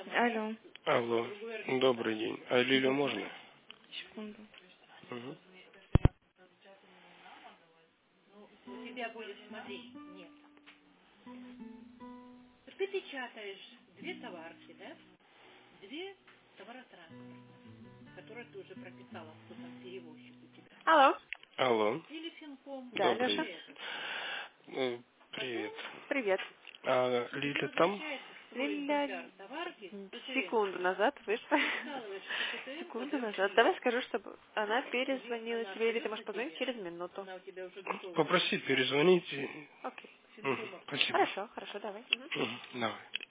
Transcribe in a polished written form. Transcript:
Алло. Алло, добрый день. А Лилю можно? Секунду. Угу. У тебя будет, смотри, нет. Ты печатаешь две товарки, да? Две товаротранспортных, которые ты уже прописала, кто там перевозчик у тебя. Алло. Алло, Или Финком. Да, добрый Леша. день. Привет. Привет. А И ты Лиля там? возвращаешь свой Лиля экземпляр товарки, секунду назад вышла. вкалываешь ПТТН, Секунду подаешь назад. ее. Давай скажу, чтобы она перезвонила Она тебе, или ты остается можешь позвонить тебе. через минуту. Она у тебя уже готова. Попроси перезвонить. Окей. Угу. Спасибо. Хорошо, хорошо, давай. Мгм. Угу. Давай.